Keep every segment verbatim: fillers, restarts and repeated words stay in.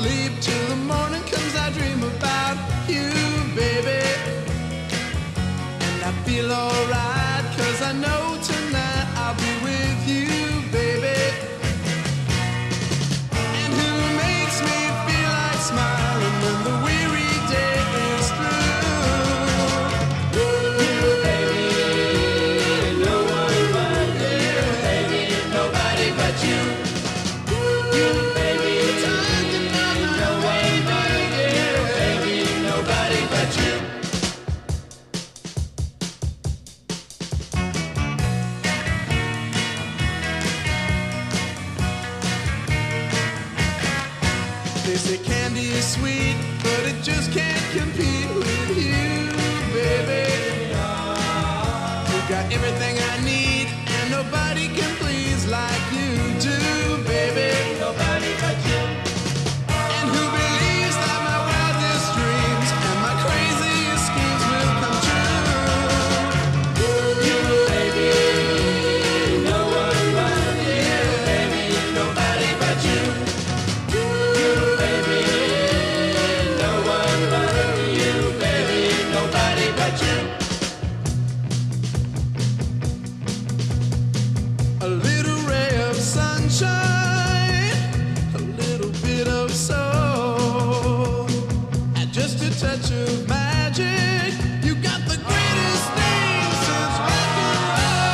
sleep till the morning comes. I dream about you, baby. And I feel alright, cause I know tonight I'll be with you, baby. And who makes me feel like smiling when the weary day is through? You, baby, no one but you, baby, nobody but you. You, baby, talking about no one but you, baby, nobody but you. They say candy is sweet, but it just can't compete with you, baby. You got everything I need, and nobody can please like you do, baby. Nobody but you. And who believes that my wildest dreams and my craziest schemes will come true? You, baby, no one but you, baby, nobody but you. You, baby, no one but you, baby, nobody but you. A little ray of sunshine, a little bit of soul, and just a touch of magic. You got the greatest thing since rock and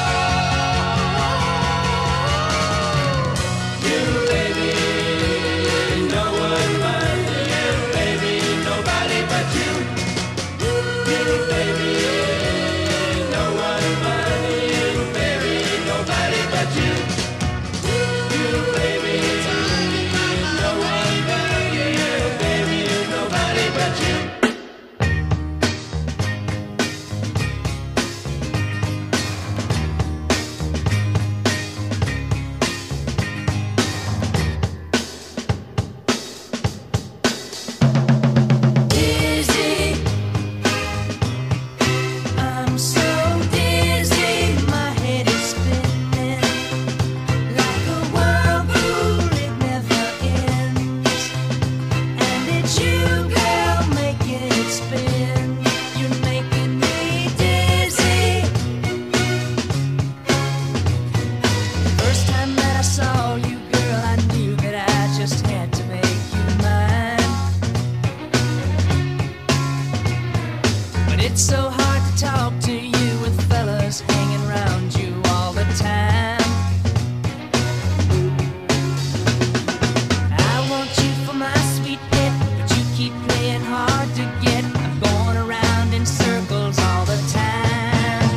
roll. You, baby, no one but you, baby, nobody but you. You, baby, no one but you, baby, nobody but you. You, baby, no one but you, baby, nobody but you. Dizzy, I'm so dizzy, my head is spinning like a whirlpool, it never ends. And it's you, girl, making it spin. You're making me dizzy. First time that I saw you, girl, I knew that I just had to make you mine. But it's so hard to talk to you with fellas hanging around you all the time. I want you for my sweet pet, but you keep playing hard to get. I'm going around in circles all the time.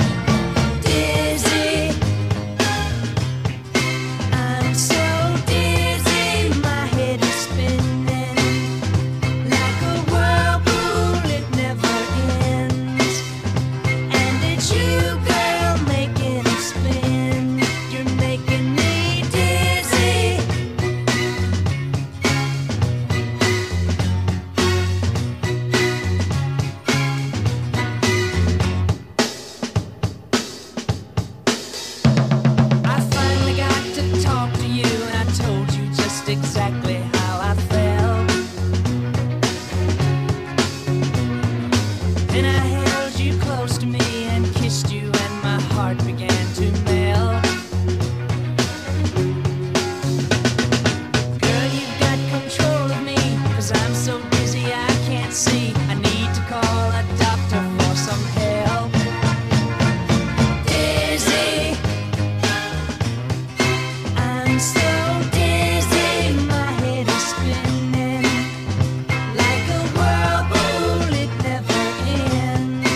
Dizzy, I'm so dizzy, my head is spinning like a whirlpool, it never ends. And it's you, girl, making it spin. You're making me dizzy. I finally got to talk to you, and I told you just exactly how I felt. Then I held you close to me and kissed you, and my heart began to melt. Girl, you've got control of me, 'cause I'm so dizzy I can't see. I need to call a doctor for some help. Dizzy, I'm so dizzy, my head is spinning like a whirlpool, it never ends.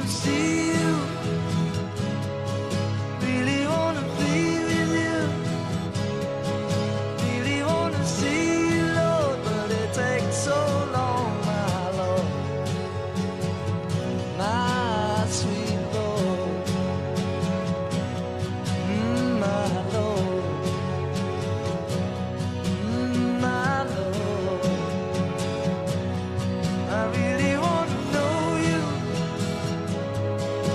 see you, really wanna be with you, really wanna see you, Lord, but it takes so long, my Lord, my sweet Lord, mm, my Lord, mm, my Lord. I really wanna know you,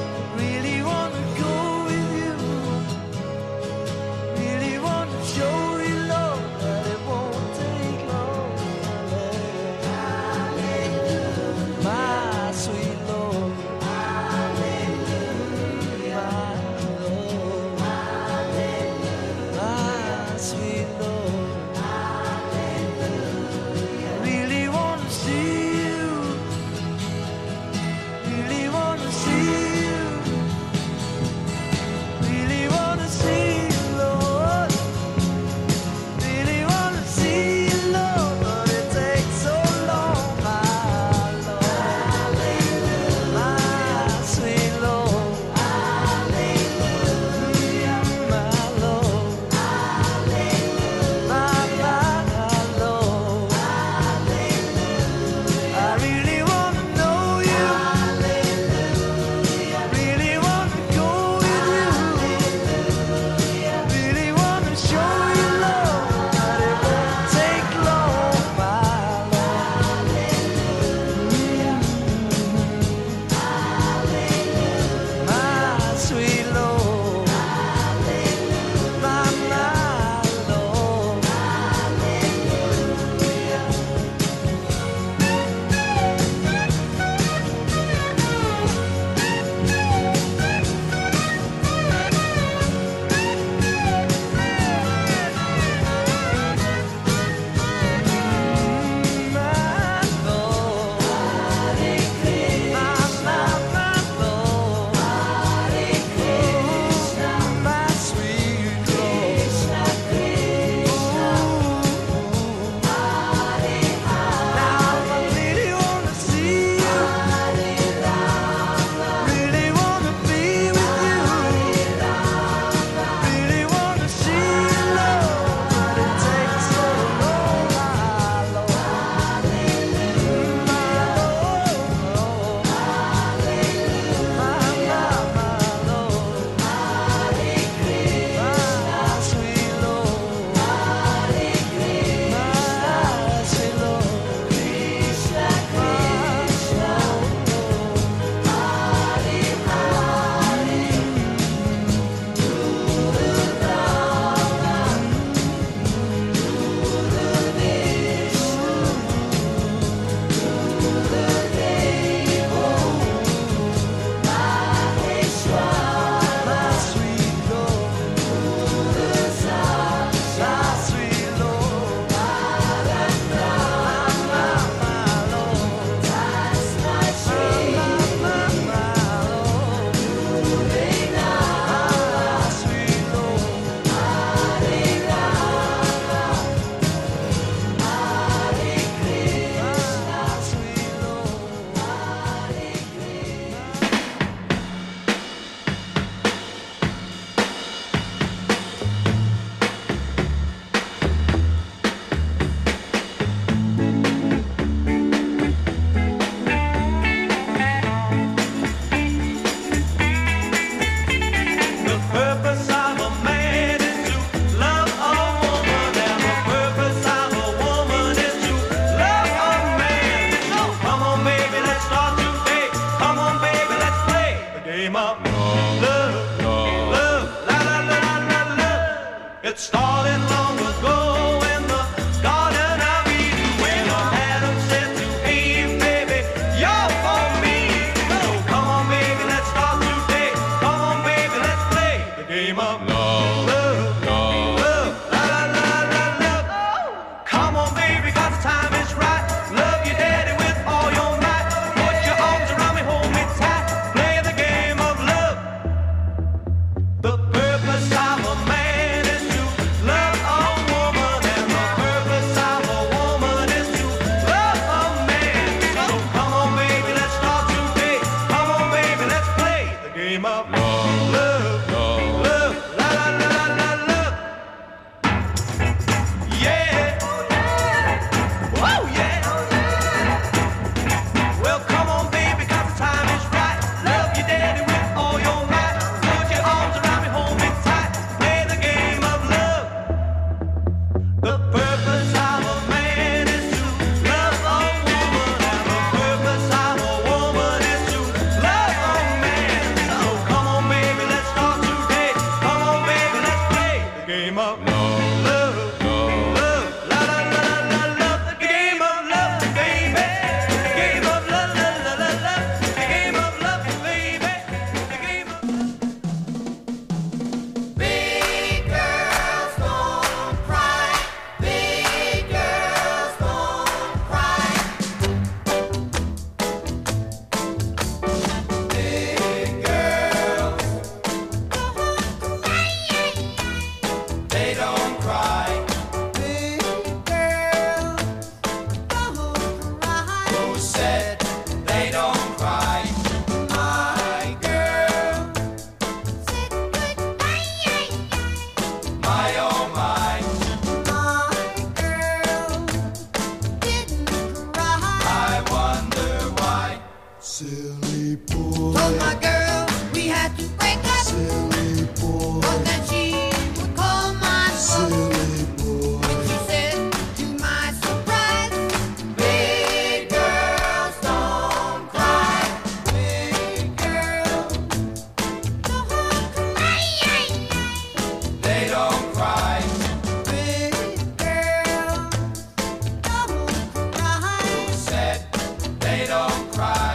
Silly boy. Told my girl we had to break up. Silly boy. But then she would call my phone. Silly boy. And she said, to my surprise, big girls don't cry. Big girls don't cry. They don't cry. Big girls don't cry. Said they don't cry.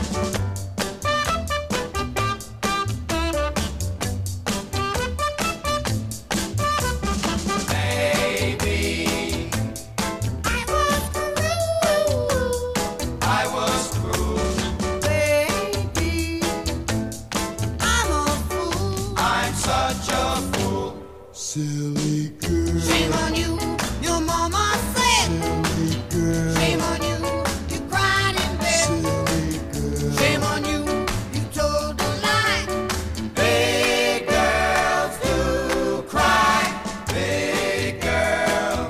Maybe I was through. I was cruel. Baby, I'm a fool. I'm such a fool. Silly girl. Shame on you, your mama said. Silly girl. Shame on you, you cried in bed. Silly girl. Shame on you, you told a lie. Big girls do cry. Big girls,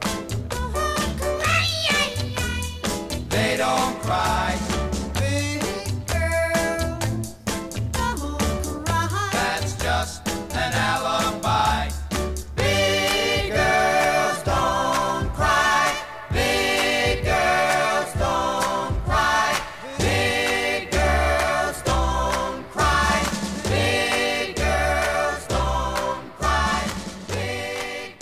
they don't cry. Big girls don't cry. That's just an alibi. Big girls don't cry. Big girls don't cry. Big girls don't cry. Big girls don't cry. Big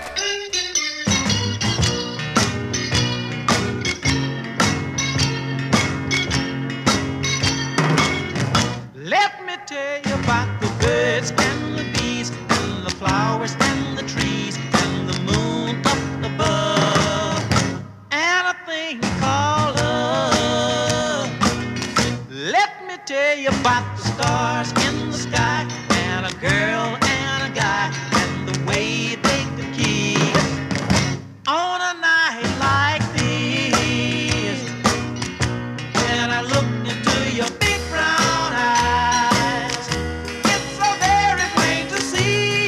Let me tell you about the birds and the bees and the flowers and the trees and the moon up above and a thing called love. Let me tell you about the stars in the sky and a girl and a guy and the way they could kiss on a night like this. When I look into your big brown eyes, it's so very plain to see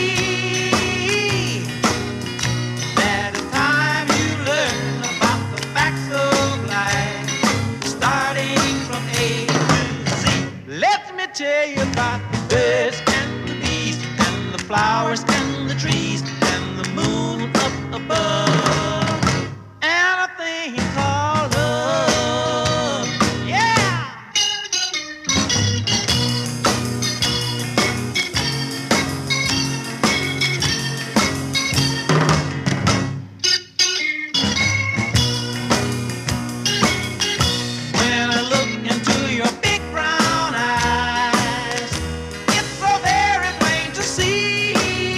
that it's time you learn about the facts of life, starting from A to Z. Let me tell you about the birds and the bees and the flowers and the trees and the moon up above and a thing called love. Yeah! When I look into your big brown eyes, it's so very plain to see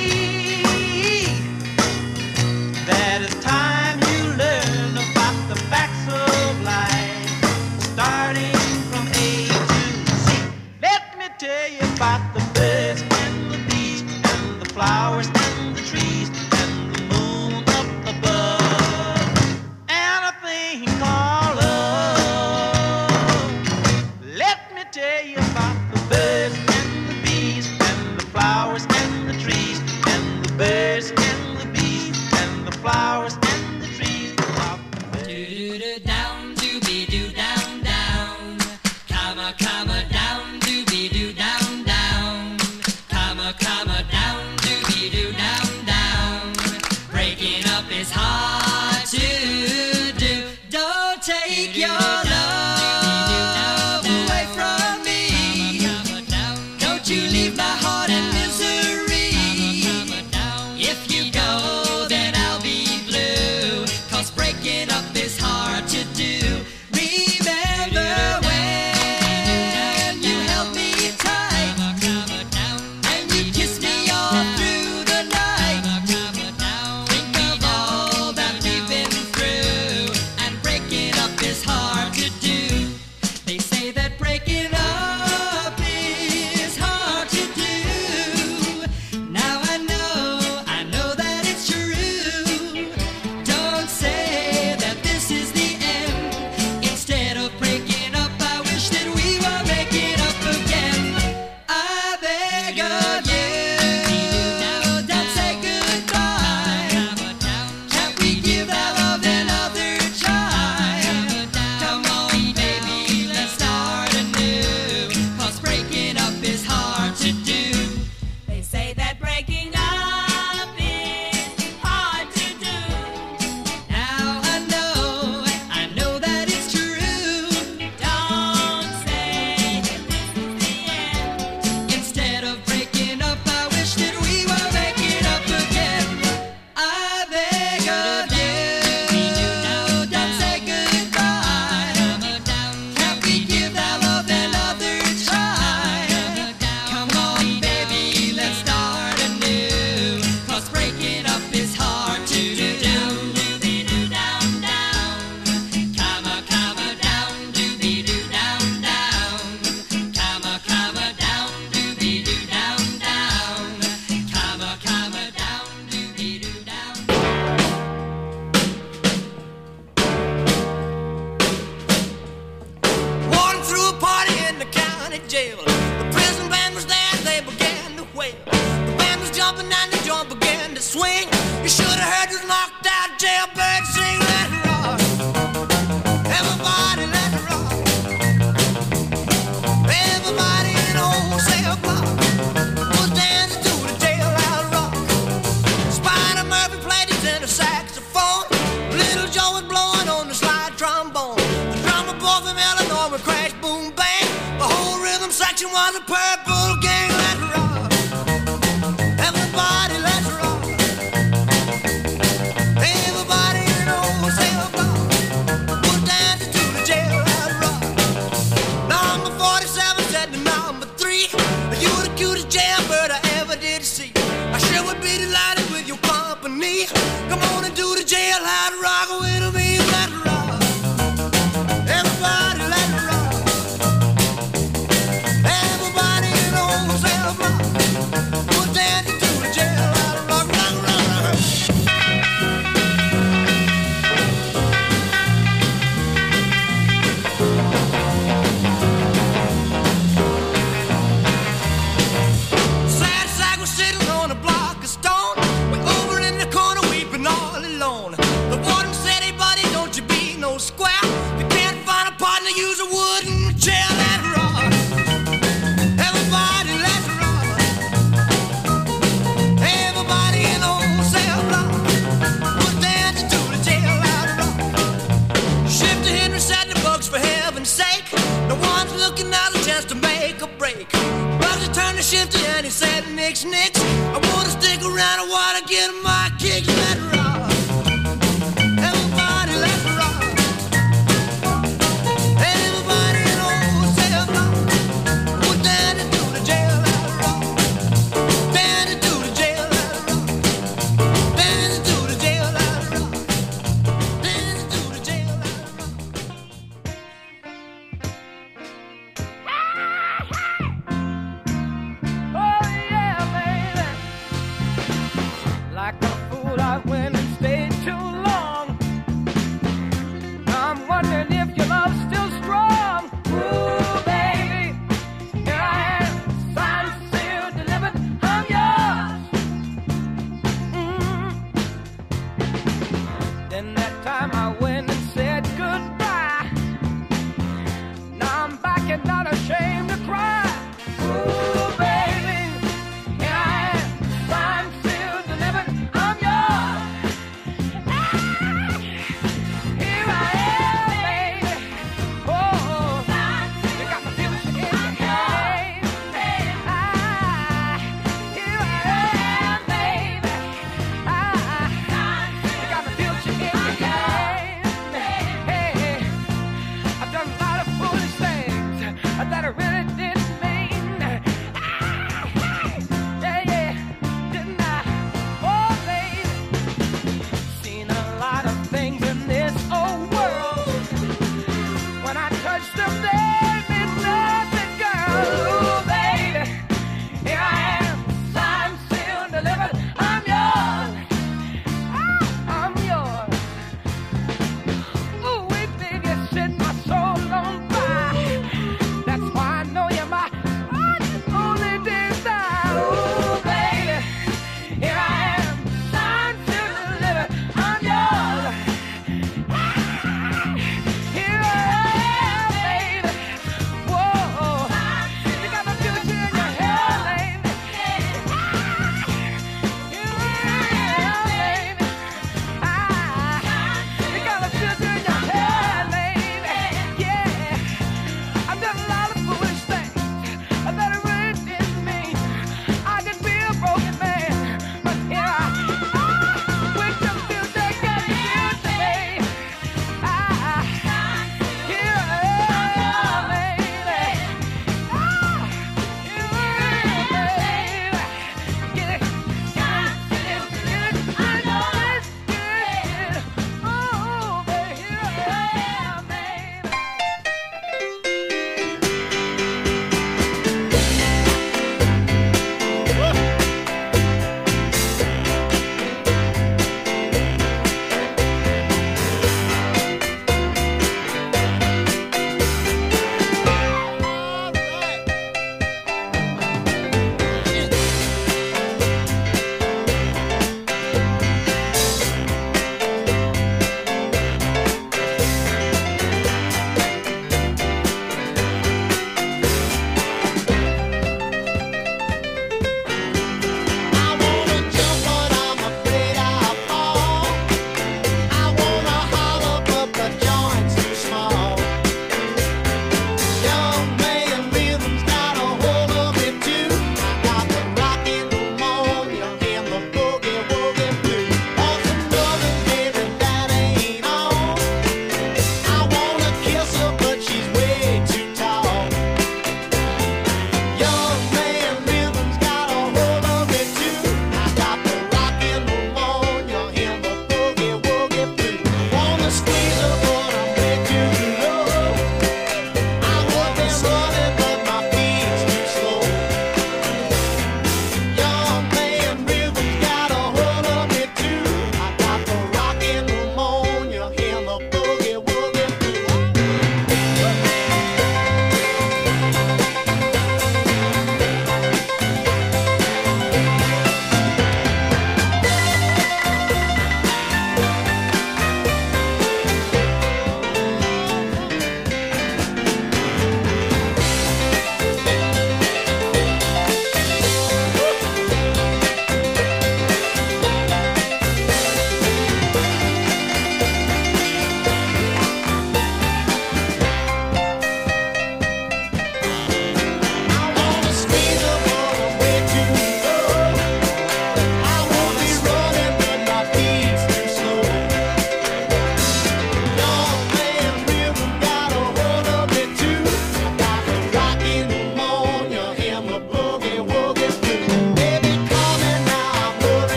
that it's time you learn about the facts of life, starting from A to Z. Let me tell you about the birds and the bees and the flowers and the trees and the moon up above and a thing called love. Let me tell you about the birds and the bees and the flowers and the trees and the birds and the bees and the flowers and the trees. About the birds. Do-do-do, down, dooby-doo, down, down. Comma, comma, down, dooby-doo, down, down. Comma, comma, down, dooby-doo, down, down. Breaking up is hard to do. Don't take your love away from me. Don't you leave my heart in misery. If you go, then I'll be blue. 'Cause breaking up is hard to do. Remember when you held me tight and you kissed me all through the night. Think of all that we've been through, and breaking up is hard to do. They say that breaking up is hard to do. Now I know, I know that it's true. Don't say that this is the end. Instead of breaking up, I wish that we were making up again. I beg of you, don't say goodbye. Can't we give that love another try? Come on, baby, let's County Jail. The prison band was there, they began to wail. The band was jumping and the joint began to swing. You should have heard this knocked out jailbird sing. Let it rock, everybody let it rock. Everybody in the whole cell block was dancing to the jailhouse rock. Spider Murphy played his inner saxophone. Little Joe was blowing on the slide trombone. The drummer boy from Illinois would crash, boom, bang. The whole rhythm section was a purple gang. Let's rock, everybody, let's rock. Everybody in the whole cell block was dancing to the jailhouse rock. Number forty-seven said to number three, you the cutest jailbird I ever did see. I sure would be delighted with your company. Come on and do the jailhouse rock with me. Let's rock, everybody, let's rock. Everybody in the whole cell block was dancing to the jailhouse rock, rock, rock, rock. Sad sack was sitting on a block of stone, way over in the corner weeping all alone. The warden said, hey buddy, don't you be no square. If you can't find a partner, use a wooden chair. Let's rock, everybody, let's rock. Everybody in the whole cell block was dancing to the jailhouse rock. Shifty Henry said the books, for heaven's sake, no one's looking out a chance to make a break. Bugsy turned to Shifty and he said, nix, nix, I wanna stick around, I wanna get my kicks. Let's rock, everybody, let's rock. Everybody in the whole cell block was dancing to the jailhouse rock. Dancing to the jailhouse rock. Dancing to the jailhouse rock. Dancing to the jailhouse rock. Oh yeah, baby.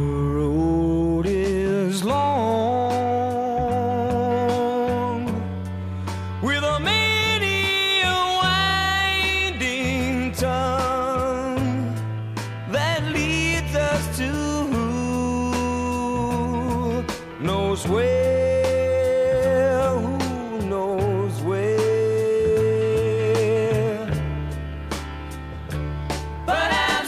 road is long with a many a winding tongue that leads us to who knows where, who knows where. But I'm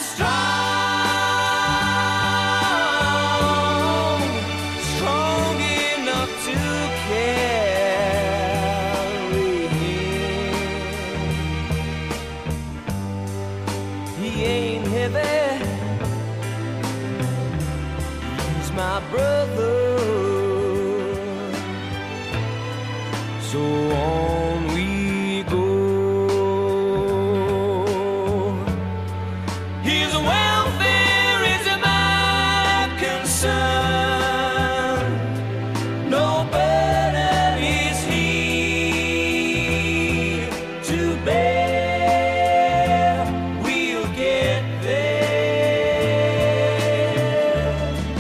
strong, strong enough to carry him. He ain't heavy, he's my brother. So on we go. His welfare is my concern. No burden is he to bear. We'll get there.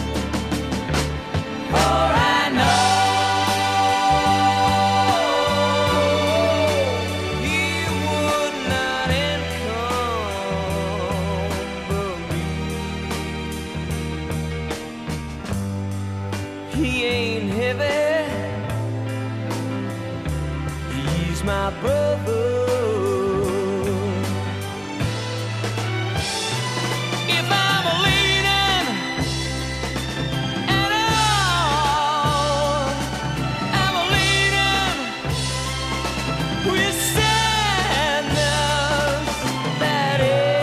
For I know he would not encumber me. He ain't heavy, he's my brother. If I'm leaning at all, I'm leaning with sadness that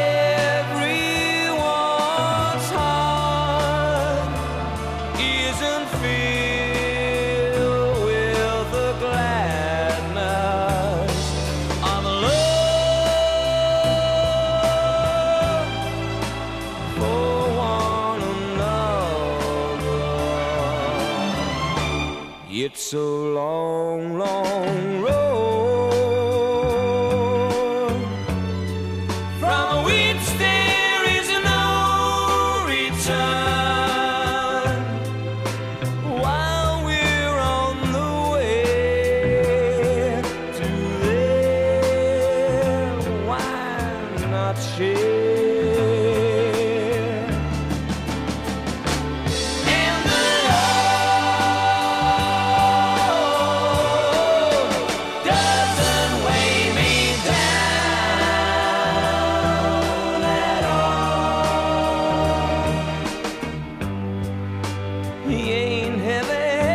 everyone's heart isn't filled with the gladness of love for one another. It's a long, long road from which there is no return. While we're on the way to there, why not share? And the road doesn't weigh me down at all. He ain't heavy,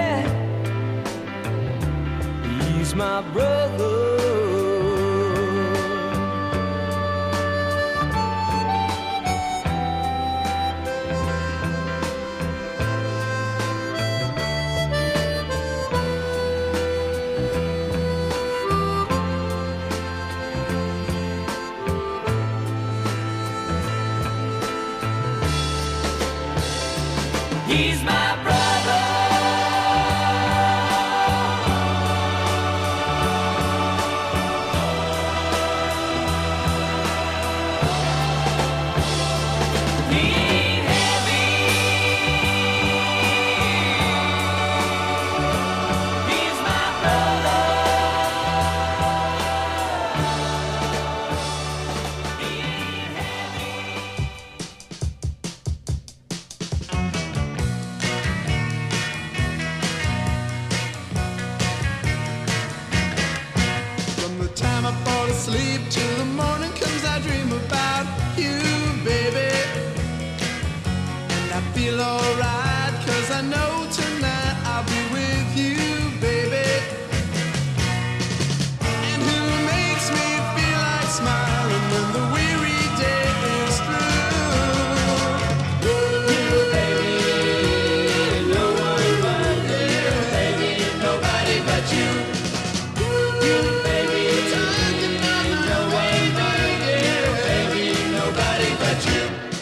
he's my brother. He's my brother. He ain't heavy, he's my brother. He ain't heavy. From the time I fall asleep till the morning comes, I dream about you, baby. And I feel alright, cause I know tonight I'll be with you, baby. And who makes me feel like smiling when the weary day is through? You, baby, no one but you, baby, nobody but you. You, baby, talking about no one but you, baby, nobody but you.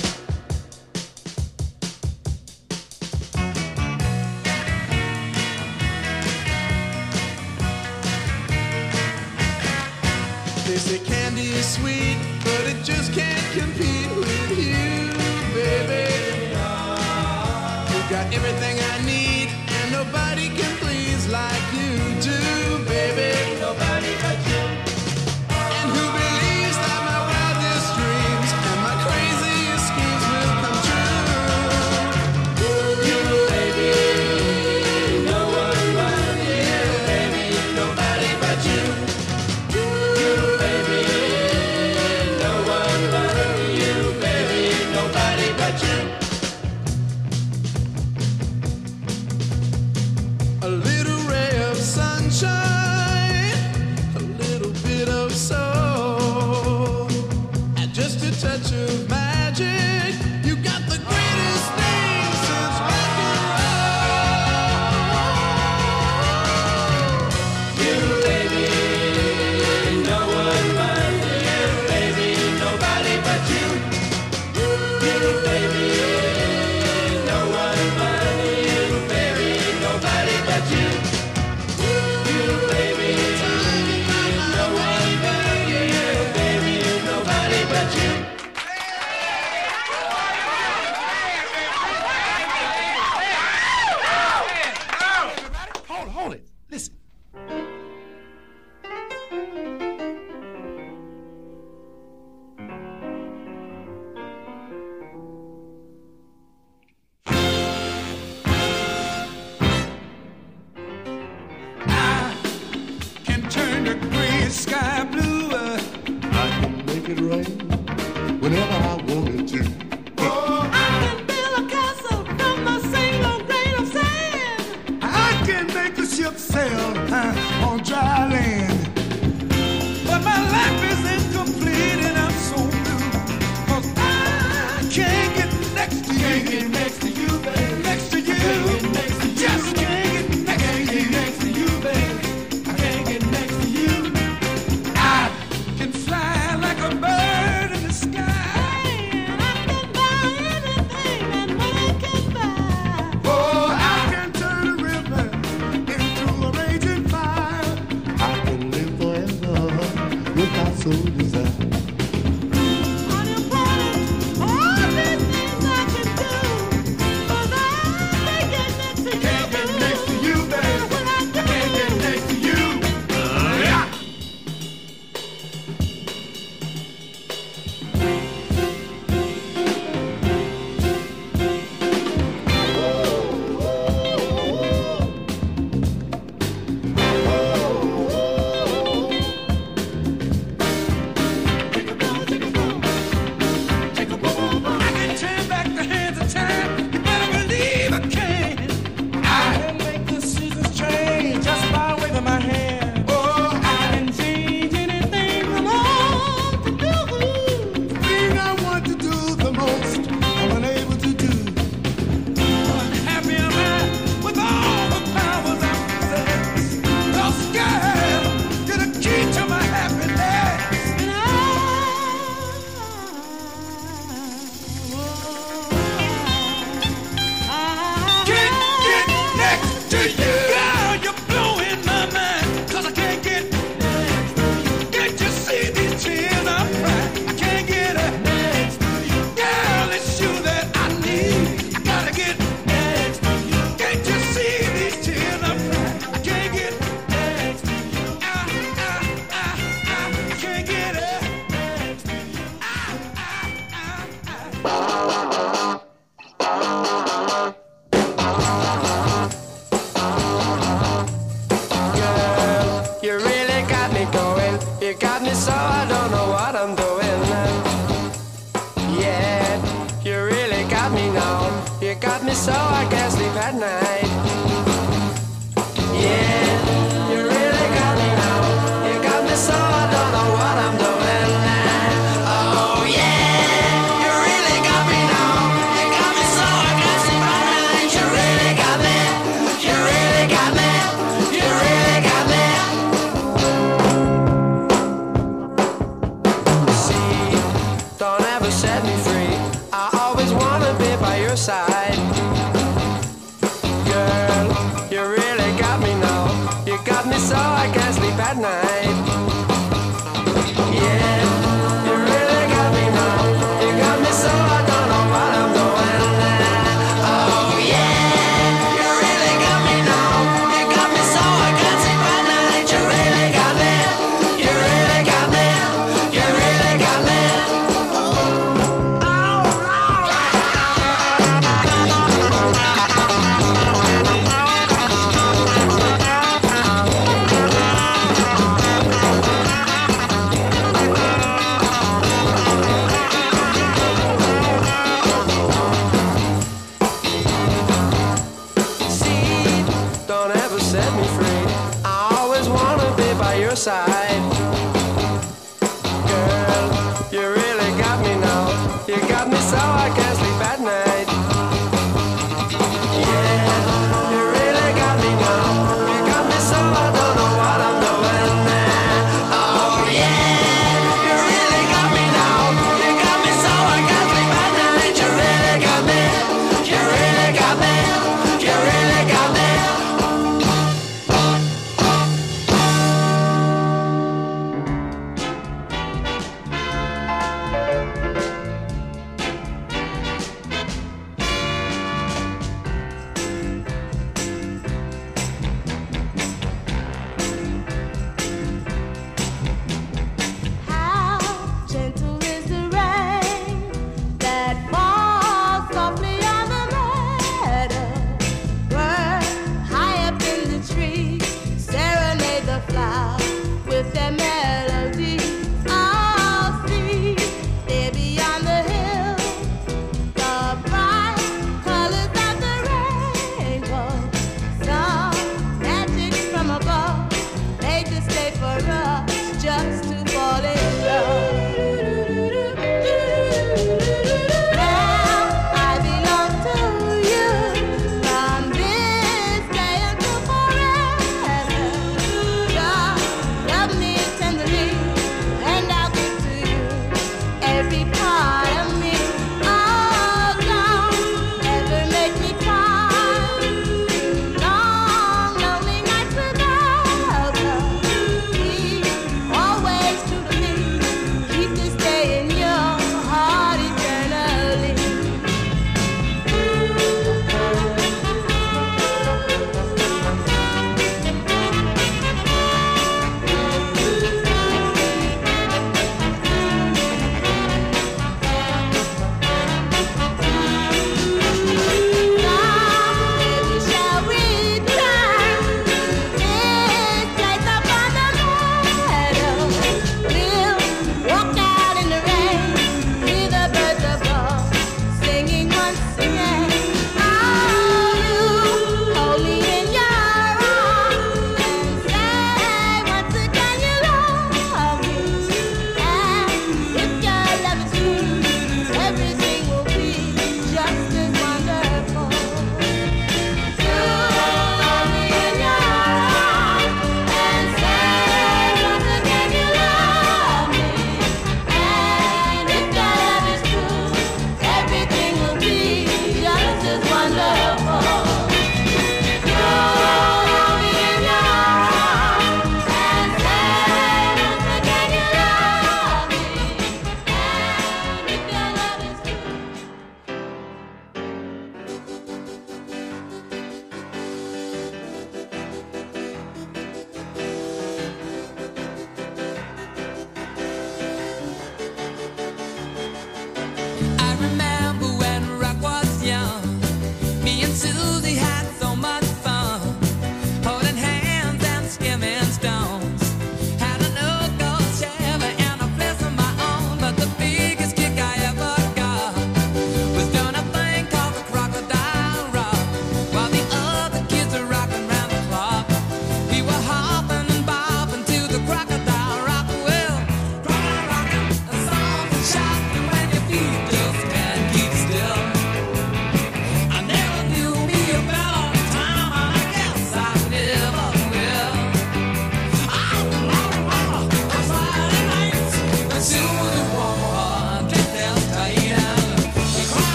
They say candy is sweet, but it just can't compete with you, baby. got everything I need, and nobody can please like you do, baby. Nobody but you. And who believes that my wildest dreams and my craziest schemes will come true? You, baby, no one but you, baby, nobody but you. You, baby, no one but you, baby, nobody but you. A little ray of sunshine, a little bit of soul, and just a touch of magic. You got the greatest thing since rock and roll. You, baby, no one but you, baby, nobody but you. You, baby, no one but you, baby, nobody but you. You, baby, no one but you, baby, nobody but you. Hold, hold it. Listen. Can turn the gray sky blue. uh, I can make it rain whenever I wanted to. I can build a castle from a single grain of sand. I can make the ship sail uh, on dry land. But my life is incomplete and I'm so blue. 'Cause I can't get next to you. Can't get next to you, baby. Next to you. Can't get next to you. Just can't get next to you. Next to you, baby. I can't get next to you. I can fly like a bird in the sky.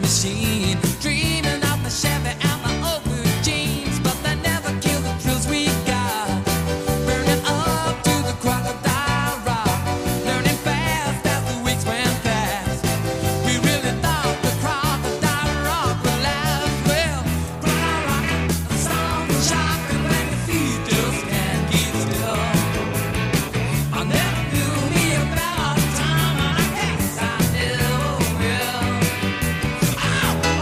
machine, dreaming of the Chevy and the old blue jeans, but they never kill the thrills we got. Burning up to the crocodile rock, learning fast as the weeks went past. We really thought the crocodile rock would last. Well, crocodile rock, the song is shocking when your feet just can't keep still. I never knew me about time, I guess I never will. Oh!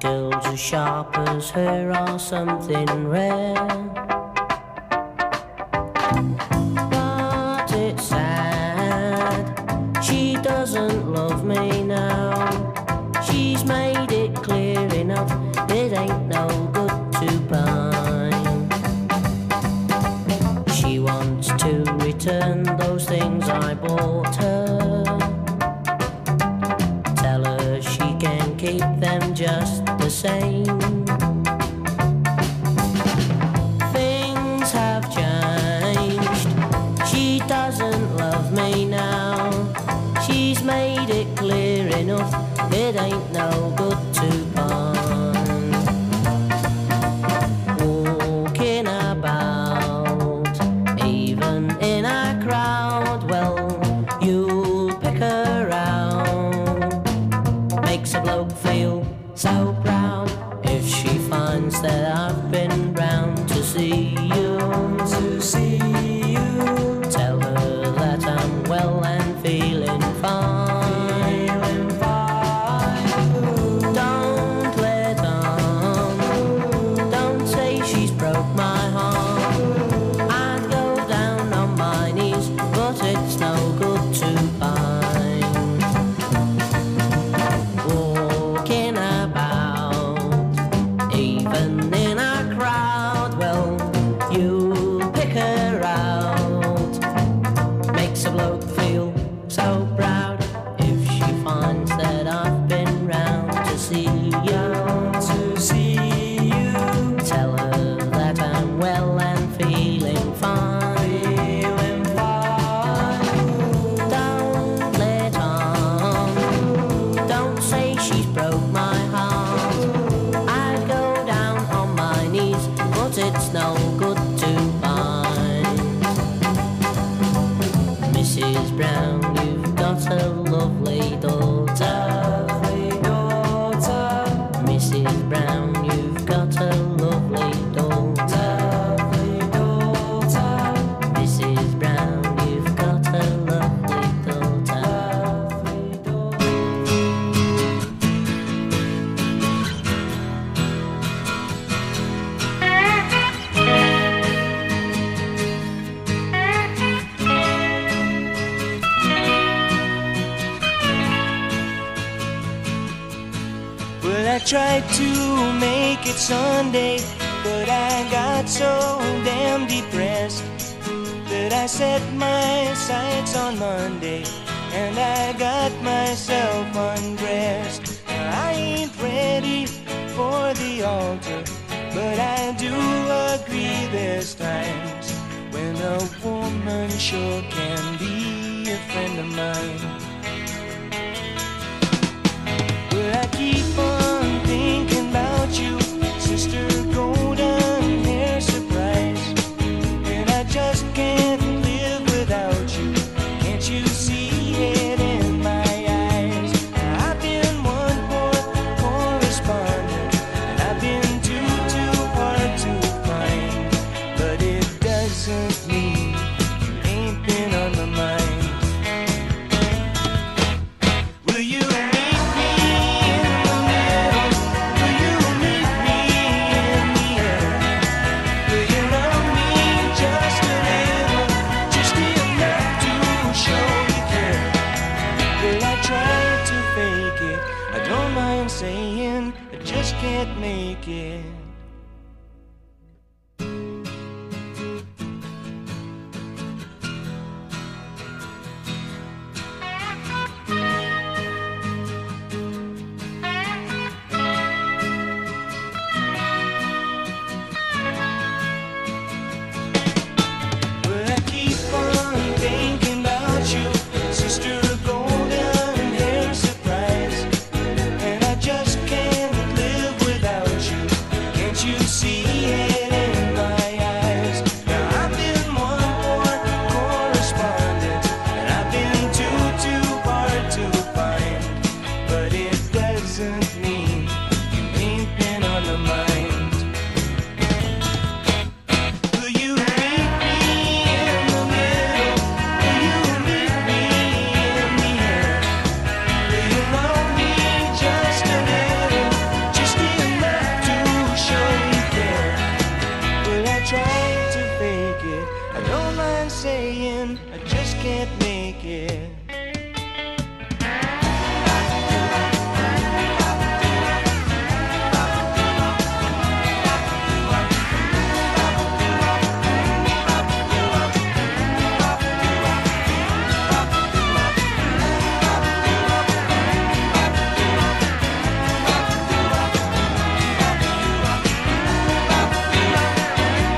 girls as sharp as her are something rare. But it's sad, she doesn't love me now. She's made it clear enough, it ain't no good to pine. She wants to return those things I bought her. Tell her she can keep them just the same. Things have changed, she doesn't love me now. She's made it clear enough, it ain't no good to pine. Walking about, even in a crowd, well, you'll pick her out. Makes a bloke feel so proud if she finds that I've been round to see you. To see you. Tell her that I'm well and feeling fine. Don't let on, don't say she's broke my heart. I'd go down on my knees, but it's no good to pine. Walking about, even in a crowd, well, you pick her out. Makes a bloke feel so proud if she finds that I've been round to see you. To see you. Tell her that I'm well and feeling fine. Feeling fine. Don't let on, don't say she's broke my heart. I'd go down on my knees, but it's no good to pine. Missus Brown, you've got a lovely daughter. Missus Brown, you've got a lovely daughter. Missus Brown, you've got a lovely daughter. Well, I tried to make it Sunday, but I got so damn depressed that I set my sights on Monday and I got myself undressed. I ain't ready for the altar, but I do agree there's times when a woman sure can be a friend of mine. Well, I keep on thinking about you, sister golden hair surprise, and I just can't live without you. Can't you see it in my eyes? I've been one poor correspondent, and I've been too, too hard to find, but it doesn't mean you ain't been on my mind. Will you meet me in the middle? Will you meet me in the air? Will you love me just a little, just enough to show you care? Well, I try to fake it, I don't mind saying I just can't make it.